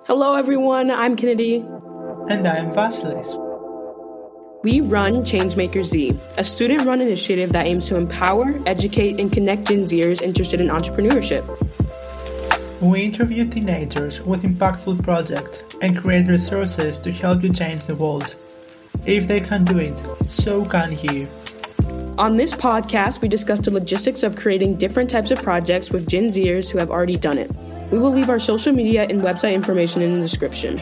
Hello, everyone. I'm Kennedy. And I'm Vasilis. We run Changemakers Z, a student-run initiative that aims to empower, educate, and connect Gen Zers interested in entrepreneurship. We interview teenagers with impactful projects and create resources to help you change the world. If they can do it, so can you. On this podcast, we discuss the logistics of creating different types of projects with Gen Zers who have already done it. We will leave our social media and website information in the description.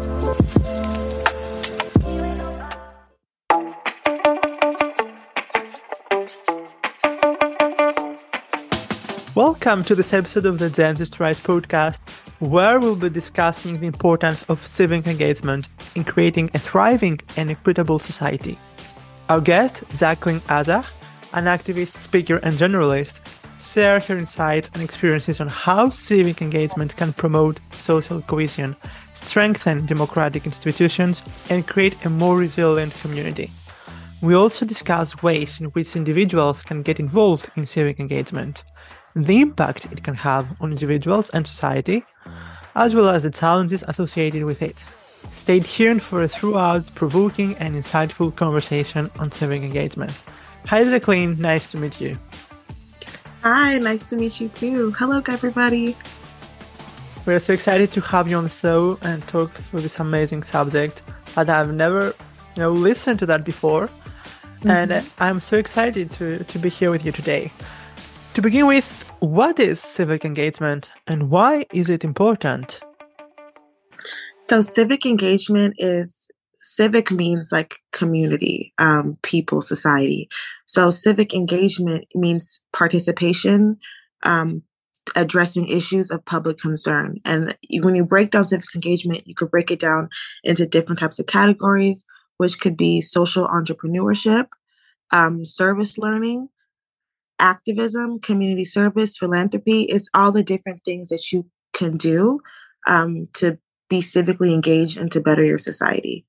Welcome to this episode of the Gen Z Rise podcast, where we'll be discussing the importance of civic engagement in creating a thriving and equitable society. Our guest, Jacqueline Azar, an activist, speaker, and journalist, shares her insights and experiences on how civic engagement can promote social cohesion, strengthen democratic institutions, and create a more resilient community. We also discuss ways in which individuals can get involved in civic engagement, the impact it can have on individuals and society, as well as the challenges associated with it. Stay tuned for a throughout-provoking and insightful conversation on civic engagement. Hi Jacqueline, nice to meet you. Hi, nice to meet you too. Hello, everybody. We're so excited to have you on the show and talk through this amazing subject that I've never, listened to that before. Mm-hmm. And I'm so excited to be here with you today. To begin with, what is civic engagement and why is it important? So civic engagement civic means like community, people, society. So civic engagement means participation, addressing issues of public concern. And when you break down civic engagement, you could break it down into different types of categories, which could be social entrepreneurship, service learning, activism, community service, philanthropy. It's all the different things that you can do to be civically engaged and to better your society.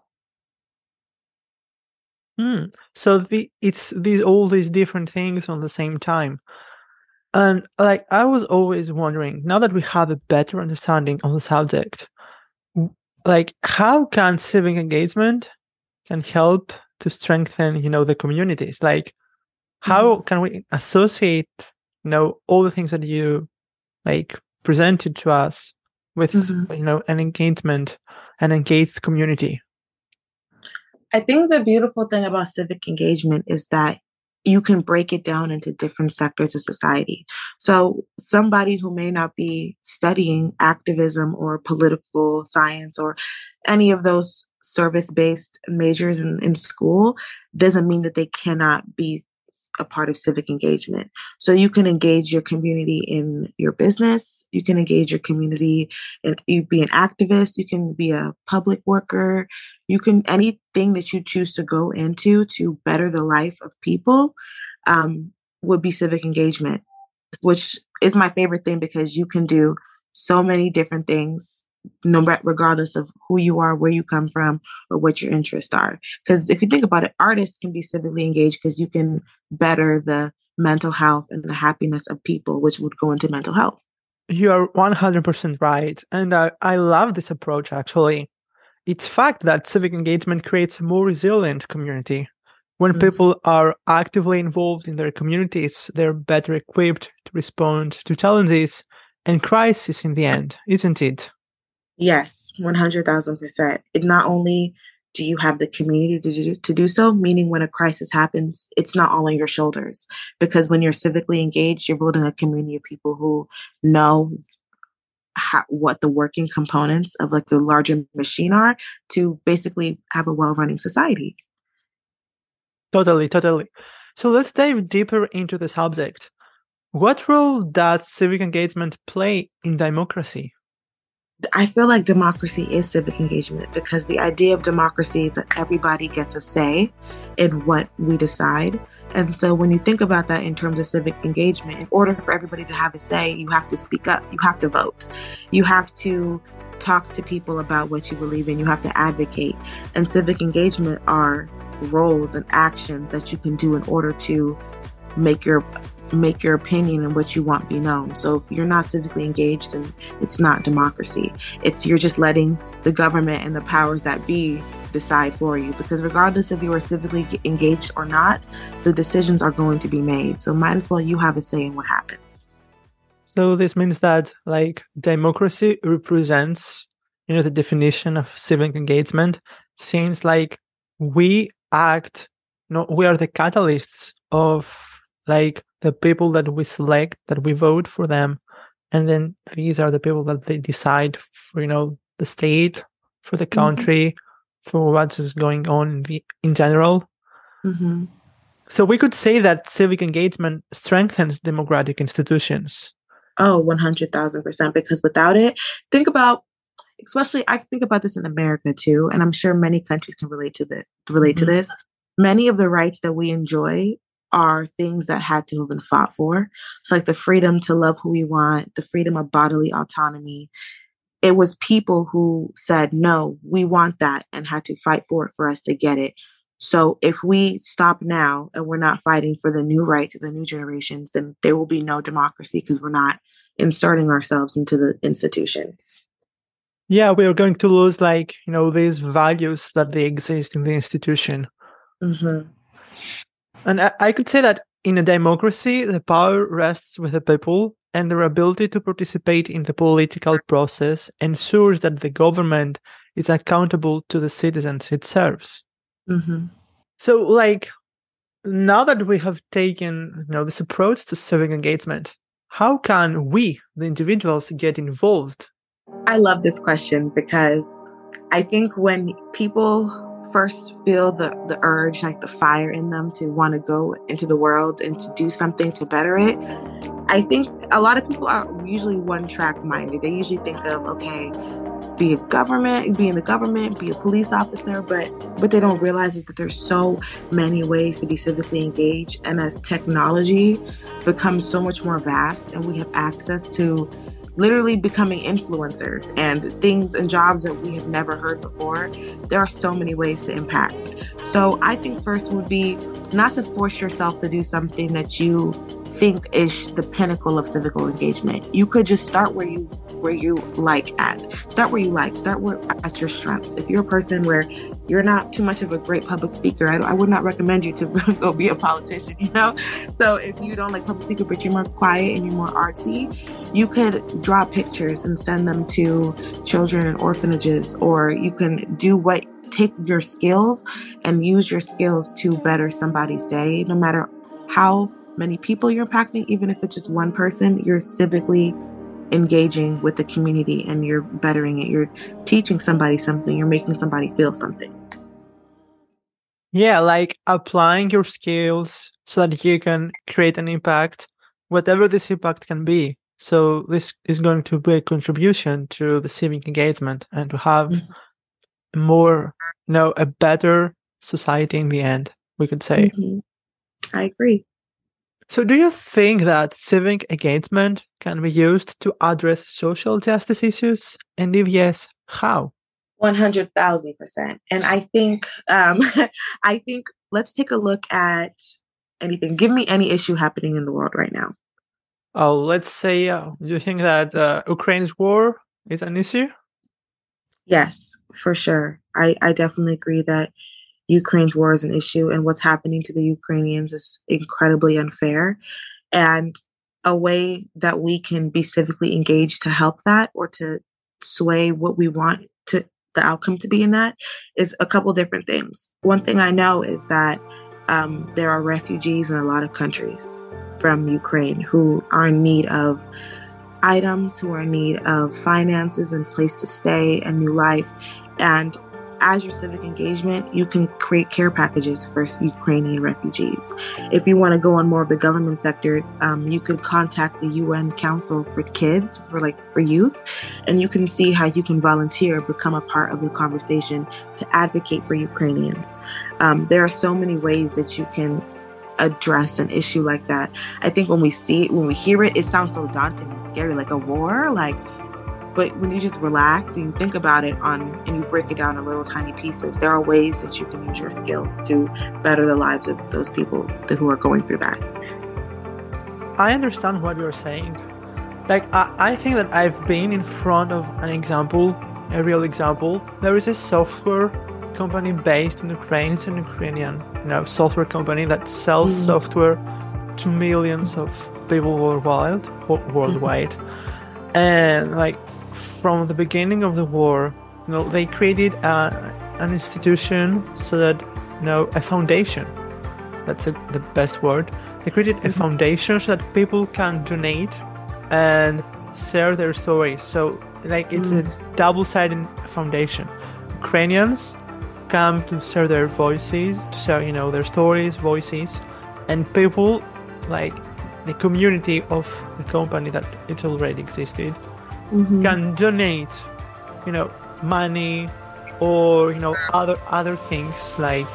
So it's all these different things on the same time. And I was always wondering, now that we have a better understanding of the subject, how can civic engagement can help to strengthen, the communities? How can we associate, all the things that you presented to us with, an engaged community? I think the beautiful thing about civic engagement is that you can break it down into different sectors of society. So somebody who may not be studying activism or political science or any of those service-based majors in school doesn't mean that they cannot be a part of civic engagement. So you can engage your community in your business. You can engage your community and you be an activist. You can be a public worker. You can anything that you choose to go into to better the life of people would be civic engagement, which is my favorite thing because you can do so many different things regardless of who you are, where you come from, or what your interests are. Because if you think about it, artists can be civically engaged because you can better the mental health and the happiness of people, which would go into mental health. You are 100% right. And I love this approach, actually. It's fact that civic engagement creates a more resilient community. When people are actively involved in their communities, they're better equipped to respond to challenges and crises in the end, isn't it? Yes, 100,000%. It not only do you have the community to do so, meaning when a crisis happens, it's not all on your shoulders. Because when you're civically engaged, you're building a community of people who know what the working components of the larger machine are to basically have a well-running society. Totally. So let's dive deeper into the subject. What role does civic engagement play in democracy? I feel like democracy is civic engagement because the idea of democracy is that everybody gets a say in what we decide. And so when you think about that in terms of civic engagement, in order for everybody to have a say, you have to speak up, you have to vote, you have to talk to people about what you believe in, you have to advocate. And civic engagement are roles and actions that you can do in order to make your make your opinion and what you want be known. So if you're not civically engaged, then it's not democracy. You're just letting the government and the powers that be decide for you, because regardless if you are civically engaged or not, the decisions are going to be made. So might as well you have a say in what happens. So this means that democracy represents, the definition of civic engagement seems like we act, we are the catalysts of the people that we select, that we vote for them. And then these are the people that they decide for, the state, for the country, for what is going on in general. Mm-hmm. So we could say that civic engagement strengthens democratic institutions. Oh, 100,000%. Because without it, especially I think about this in America too, and I'm sure many countries can relate to this. Many of the rights that we enjoy are things that had to have been fought for. So like the freedom to love who we want, the freedom of bodily autonomy. It was people who said, no, we want that, and had to fight for it for us to get it. So if we stop now and we're not fighting for the new rights of the new generations, then there will be no democracy, because we're not inserting ourselves into the institution. Yeah, we are going to lose these values that they exist in the institution. Mm-hmm. And I could say that in a democracy, the power rests with the people, and their ability to participate in the political process ensures that the government is accountable to the citizens it serves. Mm-hmm. So, now that we have taken, this approach to civic engagement, how can we, the individuals, get involved? I love this question, because I think when people first feel the urge, the fire in them to want to go into the world and to do something to better it, I think a lot of people are usually one-track minded. They usually think of, okay, be in the government, be a police officer, but what they don't realize is that there's so many ways to be civically engaged. And as technology becomes so much more vast and we have access to literally becoming influencers and things and jobs that we have never heard before, there are so many ways to impact. So I think first would be not to force yourself to do something that you think is the pinnacle of civical engagement. You could just start where you like at. Start where you like. Start at your strengths. If you're a person where you're not too much of a great public speaker, I would not recommend you to go be a politician, So if you don't like public speaking, but you're more quiet and you're more artsy, you could draw pictures and send them to children in orphanages, or you can take your skills and use your skills to better somebody's day. No matter how many people you're impacting, even if it's just one person, you're civically engaging with the community and you're bettering it. You're teaching somebody something. You're making somebody feel something. Yeah, applying your skills so that you can create an impact, whatever this impact can be. So this is going to be a contribution to the civic engagement and to have more, a better society in the end, we could say. Mm-hmm. I agree. So do you think that civic engagement can be used to address social justice issues? And if yes, how? 100,000%. And I think, let's take a look at anything. Give me any issue happening in the world right now. Oh, let's say, do you think that Ukraine's war is an issue? Yes, for sure. I definitely agree that Ukraine's war is an issue, and what's happening to the Ukrainians is incredibly unfair. And a way that we can be civically engaged to help that, or to sway what we want to the outcome to be in that, is a couple different things. One thing I know is that there are refugees in a lot of countries from Ukraine who are in need of items, who are in need of finances and place to stay, a new life. And as your civic engagement, you can create care packages for Ukrainian refugees. If you want to go on more of the government sector, you could contact the UN Council for Kids, for youth, and you can see how you can volunteer, become a part of the conversation to advocate for Ukrainians. There are so many ways that you can address an issue like that. I think when we hear it, it sounds so daunting and scary, like a war, but when you just relax and you think about it and you break it down in little tiny pieces, there are ways that you can use your skills to better the lives of those people who are going through that. I understand what you're saying. Like, I think that I've been in front of an example, a real example. There is a software company based in Ukraine. It's an Ukrainian, software company that sells software to millions of people worldwide. And like from the beginning of the war, they created an institution so that, a foundation. That's the best word. They created a foundation so that people can donate and share their stories. So like it's a double-sided foundation. Ukrainians come to share their voices, to share, their stories, voices, and people like the community of the company that it already existed can donate, money or, other things like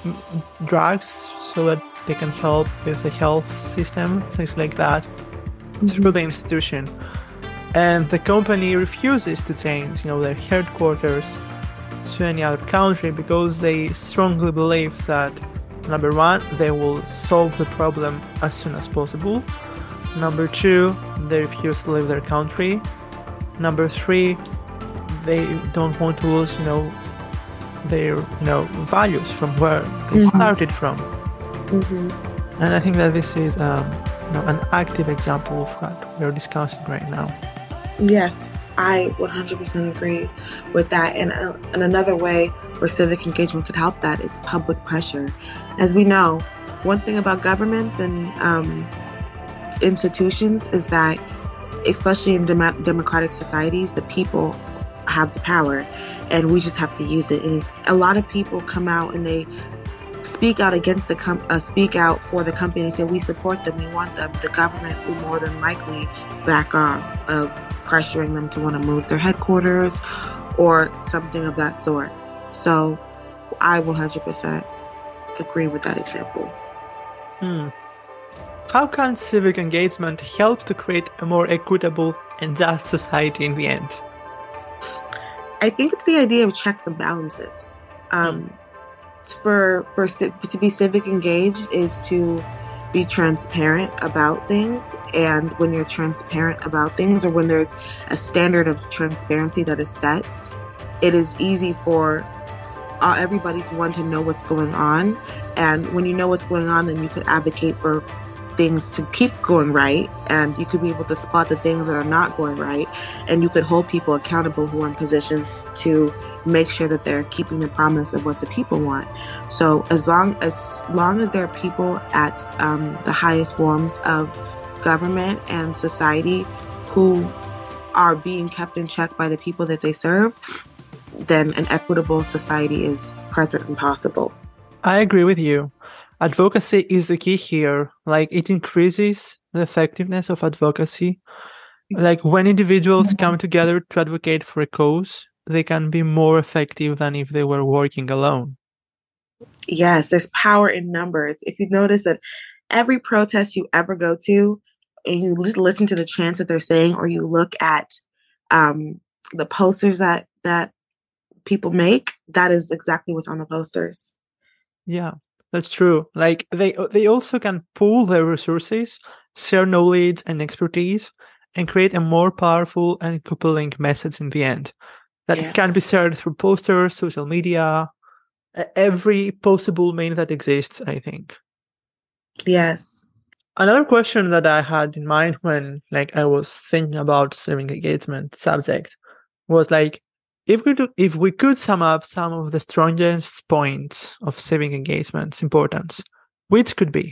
drugs so that they can help with the health system, things like that, through the institution. And the company refuses to change, their headquarters to any other country because they strongly believe that, number one, they will solve the problem as soon as possible. Number two, they refuse to leave their country. Number three, they don't want to lose, their, values from where they started from. And I think that this is, an active example of what we're discussing right now. Yes, I 100% agree with that. And another way where civic engagement could help that is public pressure. As we know, one thing about governments and institutions is that, especially in democratic societies, the people have the power and we just have to use it. And a lot of people come out and they speak out against speak out for the company and say, we support them, we want them. The government will more than likely back off of pressuring them to want to move their headquarters or something of that sort. So I 100% agree with that example. How can civic engagement help to create a more equitable and just society in the end? I think it's the idea of checks and balances. To be civic engaged is to be transparent about things. And when you're transparent about things, or when there's a standard of transparency that is set, it is easy for everybody to want to know what's going on. And when you know what's going on, then you could advocate for things to keep going right, and you could be able to spot the things that are not going right, and you could hold people accountable who are in positions to make sure that they're keeping the promise of what the people want. So as long as there are people at the highest forms of government and society who are being kept in check by the people that they serve, then an equitable society is present and possible. I agree with you. Advocacy is the key here. Like, it increases the effectiveness of advocacy. Like, when individuals come together to advocate for a cause, they can be more effective than if they were working alone. Yes, there's power in numbers. If you notice that every protest you ever go to and you listen to the chants that they're saying, or you look at the posters that people make, that is exactly what's on the posters. Yeah. That's true. Like they also can pool their resources, share knowledge and expertise, and create a more powerful and compelling message in the end that can be shared through posters, social media, every possible means that exists, I think. Yes. Another question that I had in mind when I was thinking about civic engagement subject was if we could sum up some of the strongest points of civic engagement's importance, which could be?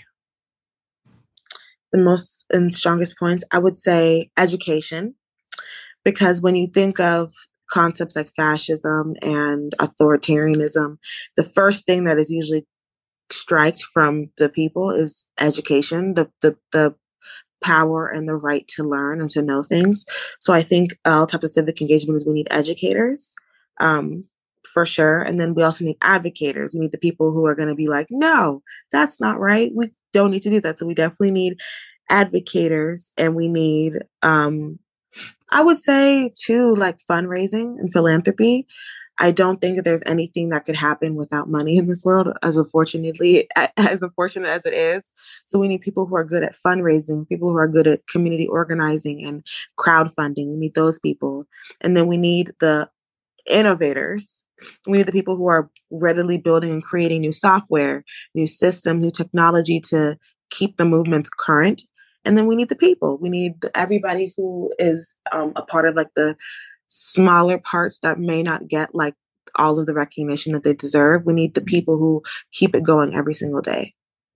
The most and strongest points, I would say education, because when you think of concepts like fascism and authoritarianism, the first thing that is usually striked from the people is education, the power and the right to learn and to know things. So I think all types of civic engagement is we need educators, for sure. And then we also need advocators. We need the people who are going to be like, no, that's not right. We don't need to do that. So we definitely need advocators, and we need, I would say too, like fundraising and philanthropy. I don't think that there's anything that could happen without money in this world, as unfortunate as it is. So we need people who are good at fundraising, people who are good at community organizing and crowdfunding. We need those people. And then we need the innovators. We need the people who are readily building and creating new software, new systems, new technology to keep the movements current. And then we need the people. We need everybody who is a part of like the smaller parts that may not get like all of the recognition that they deserve. We need the people who keep it going every single day.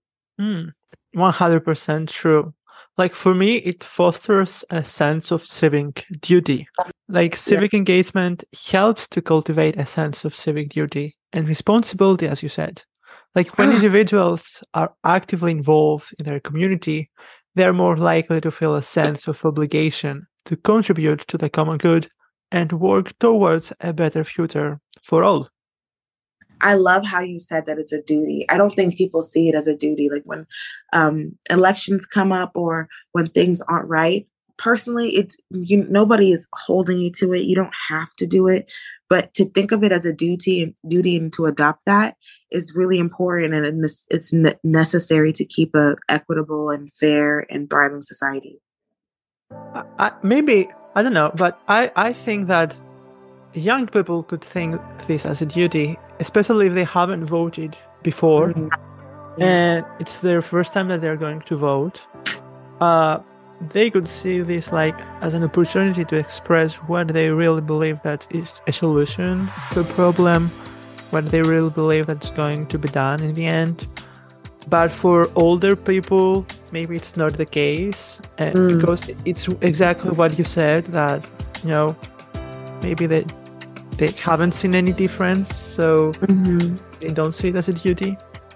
100% true. Like for me, it fosters a sense of civic duty. Like civic engagement helps to cultivate a sense of civic duty and responsibility, as you said. Like when individuals are actively involved in their community, they're more likely to feel a sense of obligation to contribute to the common good and work towards a better future for all. I love how you said that it's a duty. I don't think people see it as a duty. Like when elections come up or when things aren't right, personally, nobody is holding you to it. You don't have to do it. But to think of it as a duty and to adopt that is really important. And it's necessary to keep a equitable and fair and thriving society. I don't know, but I think that young people could think this as a duty, especially if they haven't voted before, and it's their first time that they're going to vote. They could see this like as an opportunity to express what they really believe that is a solution to a problem, what they really believe that's going to be done in the end. But for older people, maybe it's not the case, because it's exactly what you said, that, you know, maybe they haven't seen any difference, so they don't see it as a duty.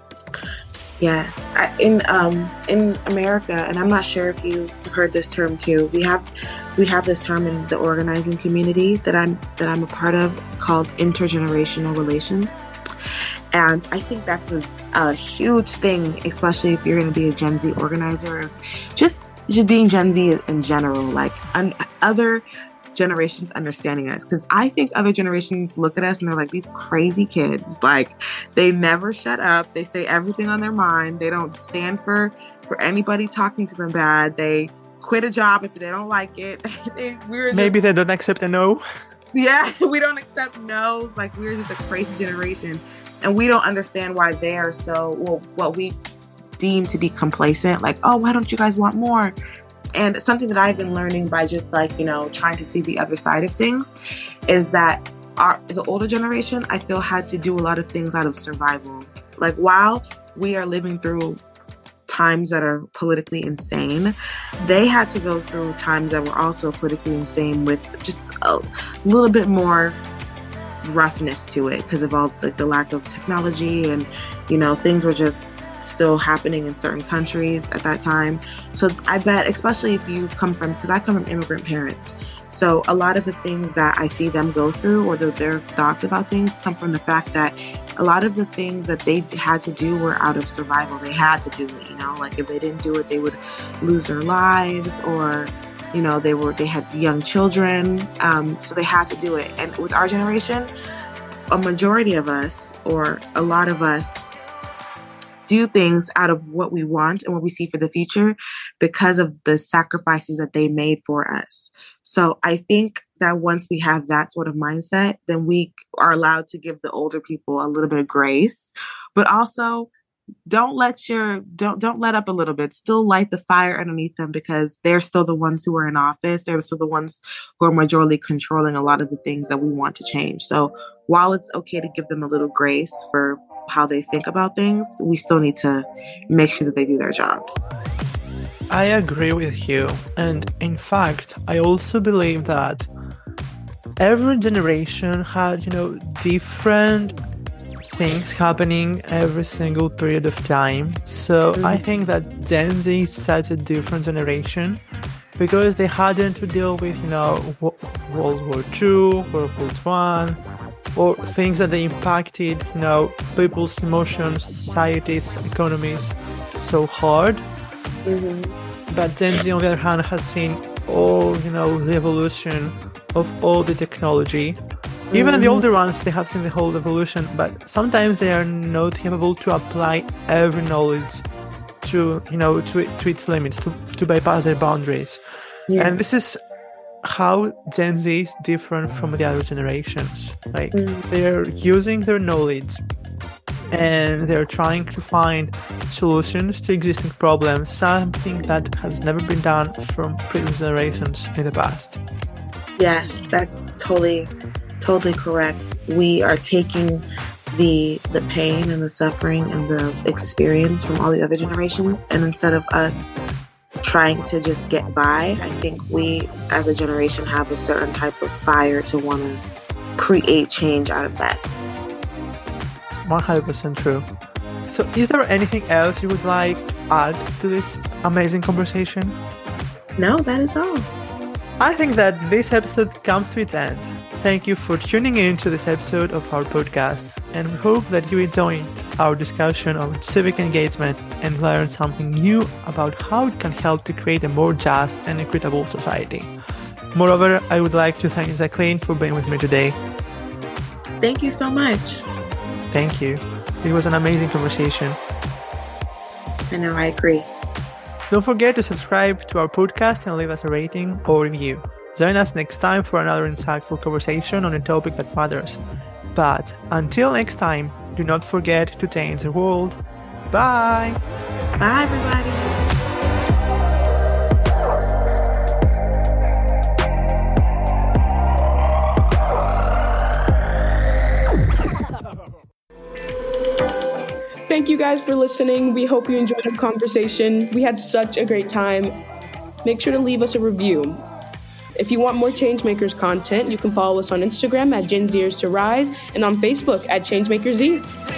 Yes, in America, and I'm not sure if you heard this term too. We have this term in the organizing community that I'm a part of called intergenerational relations, and I think that's a huge thing, especially if you're going to be a Gen Z organizer, or just being Gen Z in general. Like other generations understanding us, because I think other generations look at us and they're like, these crazy kids, like they never shut up, they say everything on their mind, they don't stand for anybody talking to them bad, they quit a job if they don't like it. Maybe they don't accept a no. Yeah, we don't accept no's. Like we're just a crazy generation, and we don't understand why they are so what we deem to be complacent, like, oh, why don't you guys want more? And something that I've been learning by just like, you know, trying to see the other side of things is that the older generation, I feel, had to do a lot of things out of survival. Like while we are living through times that are politically insane, they had to go through times that were also politically insane with just a little bit more roughness to it because of all the lack of technology, and, you know, things were just still happening in certain countries at that time. So I bet, especially if you come from, because I come from immigrant parents, so a lot of the things that I see them go through, or their thoughts about things, come from the fact that a lot of the things that they had to do were out of survival. They had to do it, you know, like if they didn't do it, they would lose their lives, or, you know, they had young children, so they had to do it. And with our generation, a majority of us, or a lot of us, do things out of what we want and what we see for the future because of the sacrifices that they made for us. So I think that once we have that sort of mindset, then we are allowed to give the older people a little bit of grace, but also don't let up a little bit. Still light the fire underneath them, because they're still the ones who are in office. They're still the ones who are majorly controlling a lot of the things that we want to change. So while it's okay to give them a little grace for how they think about things, we still need to make sure that they do their jobs. I agree with you. And in fact, I also believe that every generation had, you know, different things happening every single period of time. So I think that Gen Z is such a different generation because they hadn't to deal with, you know, World War II, World War I, or things that they impacted, you know, people's emotions, societies, economies so hard. But Gen Z, on the other hand, has seen all, you know, the evolution of all the technology, Even the older ones, they have seen the whole evolution, but sometimes they are not capable to apply every knowledge to its limits, to bypass their boundaries. Yeah. And this is how Gen Z is different from the other generations. Like, they're using their knowledge and they're trying to find solutions to existing problems, something that has never been done from previous generations in the past. Yes, that's totally correct. We are taking the pain and the suffering and the experience from all the other generations, and instead of us trying to just get by, I think we as a generation have a certain type of fire to want to create change out of that. 100% true. So is there anything else you would like to add to this amazing conversation? No, that is all. I think that this episode comes to its end. Thank you for tuning in to this episode of our podcast, and we hope that you enjoy our discussion on civic engagement and learn something new about how it can help to create a more just and equitable society. Moreover, I would like to thank Jacqueline for being with me today. Thank you so much. Thank you. It was an amazing conversation. I know, I agree. Don't forget to subscribe to our podcast and leave us a rating or review. Join us next time for another insightful conversation on a topic that matters. But until next time, do not forget to change the world. Bye! Bye, everybody! Thank you guys for listening. We hope you enjoyed our conversation. We had such a great time. Make sure to leave us a review. If you want more Changemakers content, you can follow us on Instagram at Gen Zers to Rise and on Facebook at ChangemakersZ.